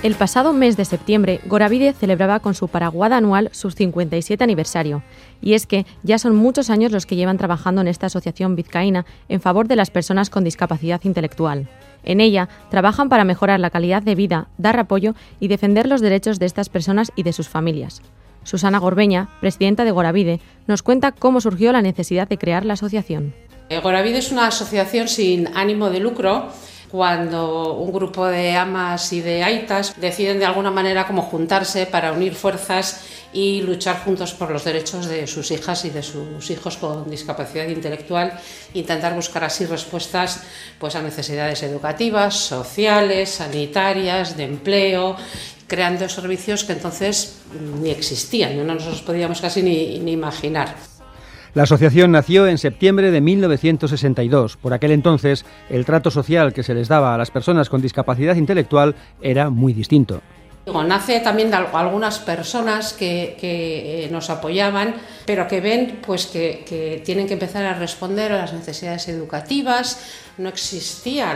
El pasado mes de septiembre, Goravide celebraba con su paraguada anual su 57 aniversario. Y es que ya son muchos años los que llevan trabajando en esta asociación vizcaína en favor de las personas con discapacidad intelectual. En ella, trabajan para mejorar la calidad de vida, dar apoyo y defender los derechos de estas personas y de sus familias. Susana Gorbeña, presidenta de Goravide, nos cuenta cómo surgió la necesidad de crear la asociación. Goravide es una asociación sin ánimo de lucro. Cuando un grupo de amas y de aitas deciden de alguna manera como juntarse para unir fuerzas y luchar juntos por los derechos de sus hijas y de sus hijos con discapacidad intelectual, intentar buscar así respuestas pues, a necesidades educativas, sociales, sanitarias, de empleo, creando servicios que entonces ni existían, no nos los podíamos casi ni imaginar. La asociación nació en septiembre de 1962. Por aquel entonces, el trato social que se les daba a las personas con discapacidad intelectual era muy distinto. Nace también de algunas personas que nos apoyaban, pero que ven pues, que tienen que empezar a responder a las necesidades educativas. No existía,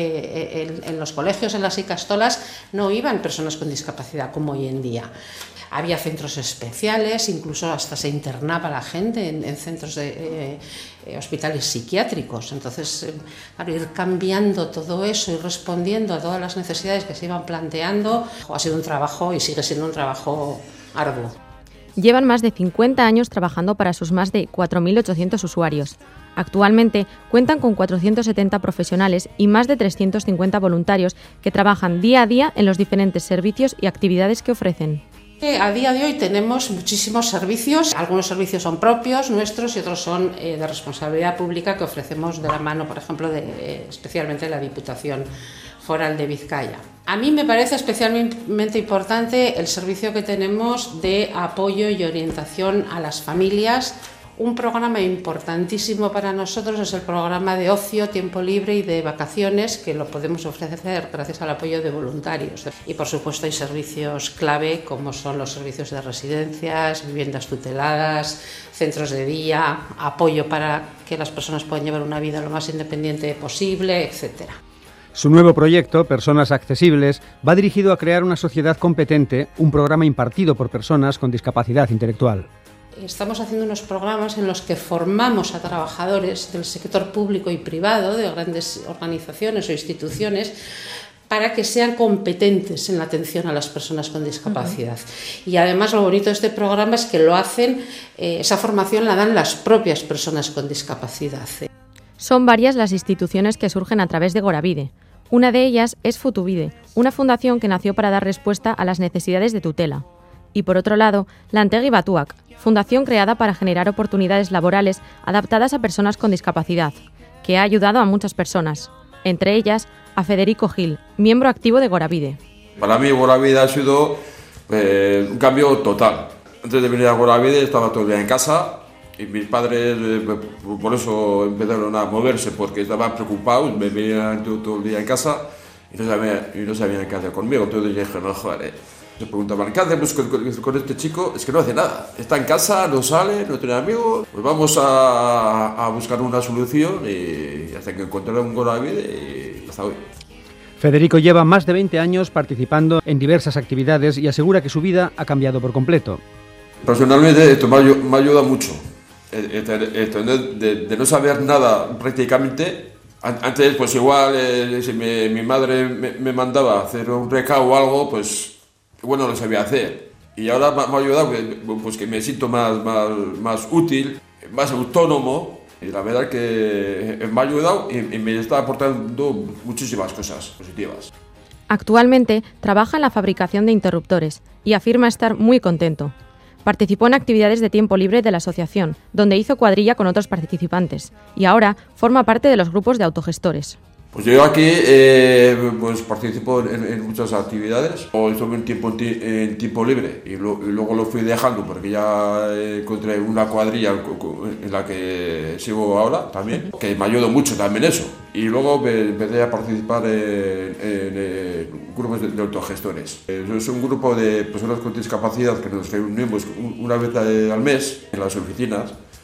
en los colegios, en las ikastolas, no iban personas con discapacidad como hoy en día. Había centros especiales, incluso hasta se internaba la gente en centros de hospitales psiquiátricos. Entonces, claro, ir cambiando todo eso y respondiendo a todas las necesidades que se iban planteando, ha sido un trabajo y sigue siendo un trabajo arduo. Llevan más de 50 años trabajando para sus más de 4.800 usuarios. Actualmente cuentan con 470 profesionales y más de 350 voluntarios que trabajan día a día en los diferentes servicios y actividades que ofrecen. A día de hoy tenemos muchísimos servicios, algunos servicios son propios nuestros y otros son de responsabilidad pública que ofrecemos de la mano, por ejemplo, especialmente de la Diputación Foral de Vizcaya. A mí me parece especialmente importante el servicio que tenemos de apoyo y orientación a las familias. Un programa importantísimo para nosotros es el programa de ocio, tiempo libre y de vacaciones, que lo podemos ofrecer gracias al apoyo de voluntarios. Y por supuesto hay servicios clave como son los servicios de residencias, viviendas tuteladas, centros de día, apoyo para que las personas puedan llevar una vida lo más independiente posible, etcétera. Su nuevo proyecto, Personas Accesibles, va dirigido a crear una sociedad competente, un programa impartido por personas con discapacidad intelectual. Estamos haciendo unos programas en los que formamos a trabajadores del sector público y privado, de grandes organizaciones o instituciones, para que sean competentes en la atención a las personas con discapacidad. Y además lo bonito de este programa es que lo hacen, esa formación la dan las propias personas con discapacidad. Son varias las instituciones que surgen a través de Goravide. Una de ellas es Futuvide, una fundación que nació para dar respuesta a las necesidades de tutela. Y por otro lado, Lantegi Batuak, fundación creada para generar oportunidades laborales adaptadas a personas con discapacidad, que ha ayudado a muchas personas, entre ellas a Federico Gil, miembro activo de Goravide. Para mí Goravide ha sido un cambio total. Antes de venir a Goravide estaba todo el día en casa y mis padres por eso empezaron a moverse, porque estaban preocupados, me veían todo el día en casa y no sabían qué hacer conmigo. Entonces dije, no, joder. Se preguntaban, ¿qué hacemos con este chico? Es que no hace nada, está en casa, no sale, no tiene amigos. Pues vamos a buscar una solución y hasta que encontraron un Goravide y hasta hoy. Federico lleva más de 20 años participando en diversas actividades y asegura que su vida ha cambiado por completo. Personalmente esto me ayuda mucho, de no saber nada prácticamente. Antes pues igual si mi madre me mandaba a hacer un recado o algo, pues bueno, lo sabía hacer. Y ahora me ha ayudado pues que me siento más útil, más autónomo. Y la verdad que me ha ayudado y me está aportando muchísimas cosas positivas. Actualmente trabaja en la fabricación de interruptores y afirma estar muy contento. Participó en actividades de tiempo libre de la asociación, donde hizo cuadrilla con otros participantes, y ahora forma parte de los grupos de autogestores. Pues yo aquí pues participo en muchas actividades, o estuve en tiempo libre y luego lo fui dejando porque ya encontré una cuadrilla en la que sigo ahora también, que me ayudó mucho también eso. Y luego empecé a participar en grupos de autogestores. Es un grupo de personas con discapacidad que nos reunimos una vez al mes en las oficinas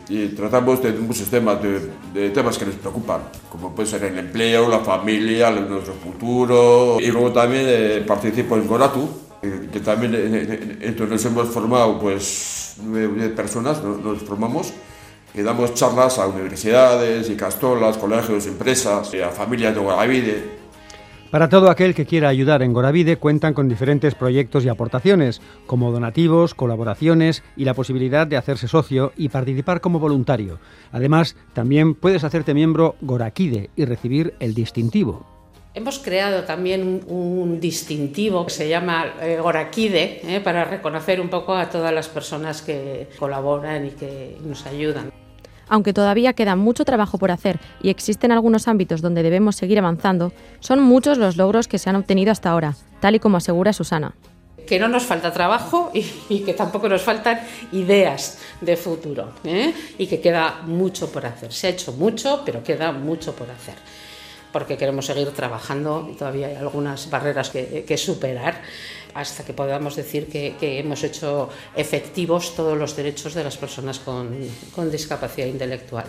y tratamos de muchos temas, de temas que nos preocupan, como puede ser el empleo, la familia, nuestro futuro. Y luego también participo en Goratu, que también nos hemos formado pues 9 personas, nos formamos, y damos charlas a universidades, ikastolas, colegios, empresas, a familias de Goravide. Para todo aquel que quiera ayudar en Goravide cuentan con diferentes proyectos y aportaciones, como donativos, colaboraciones y la posibilidad de hacerse socio y participar como voluntario. Además, también puedes hacerte miembro Gorakide y recibir el distintivo. Hemos creado también un distintivo que se llama Gorakide, para reconocer un poco a todas las personas que colaboran y que nos ayudan. Aunque todavía queda mucho trabajo por hacer y existen algunos ámbitos donde debemos seguir avanzando, son muchos los logros que se han obtenido hasta ahora, tal y como asegura Susana. Que no nos falta trabajo y que tampoco nos faltan ideas de futuro, y que queda mucho por hacer. Se ha hecho mucho, pero queda mucho por hacer, porque queremos seguir trabajando y todavía hay algunas barreras que superar hasta que podamos decir que hemos hecho efectivos todos los derechos de las personas con discapacidad intelectual.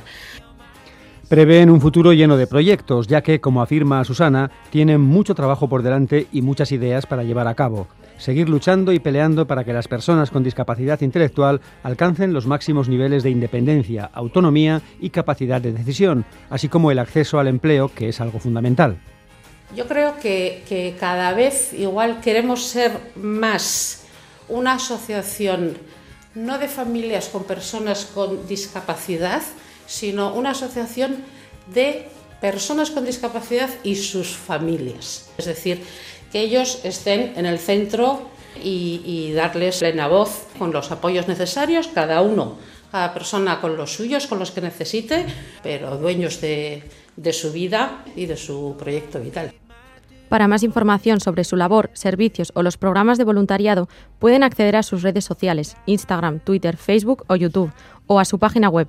Prevén un futuro lleno de proyectos, ya que, como afirma Susana, tienen mucho trabajo por delante y muchas ideas para llevar a cabo. Seguir luchando y peleando para que las personas con discapacidad intelectual alcancen los máximos niveles de independencia, autonomía y capacidad de decisión, así como el acceso al empleo, que es algo fundamental. Yo creo que cada vez igual queremos ser más una asociación no de familias con personas con discapacidad, sino una asociación de personas con discapacidad y sus familias. Es decir, que ellos estén en el centro y darles plena voz con los apoyos necesarios, cada persona con los suyos, con los que necesite, pero dueños de su vida y de su proyecto vital. Para más información sobre su labor, servicios o los programas de voluntariado, pueden acceder a sus redes sociales, Instagram, Twitter, Facebook o YouTube, o a su página web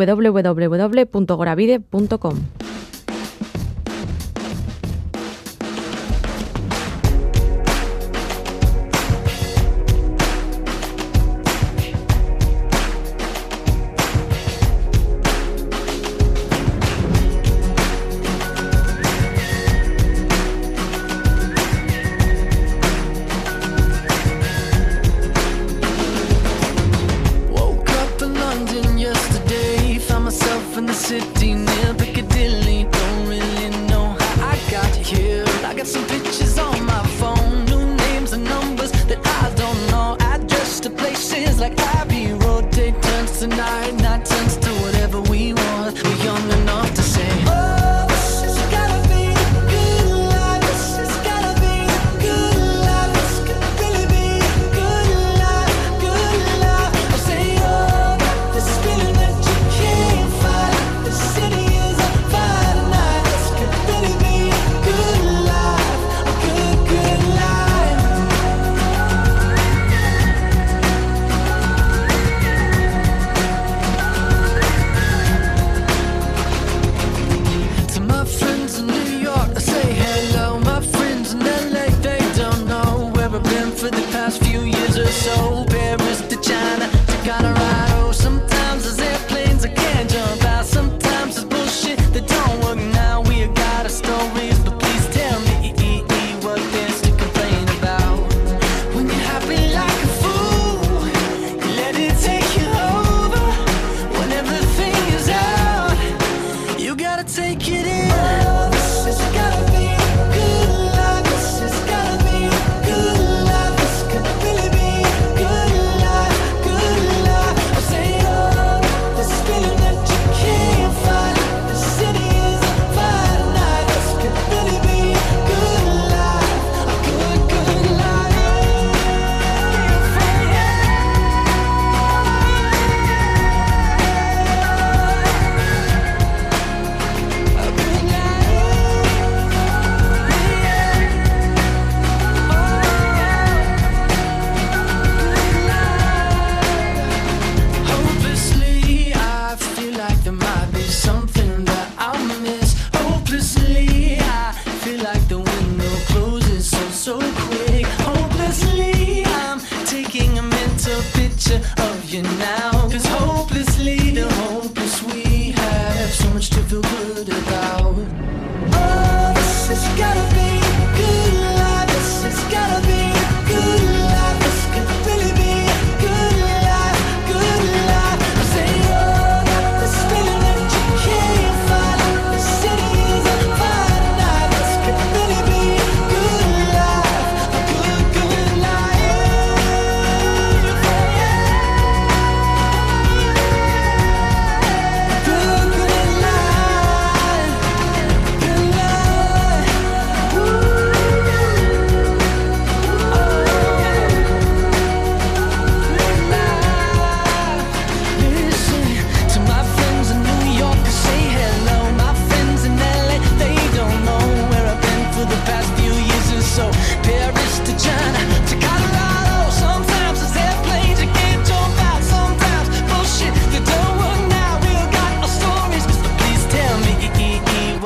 www.goravide.com.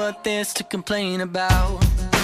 what there's to complain about.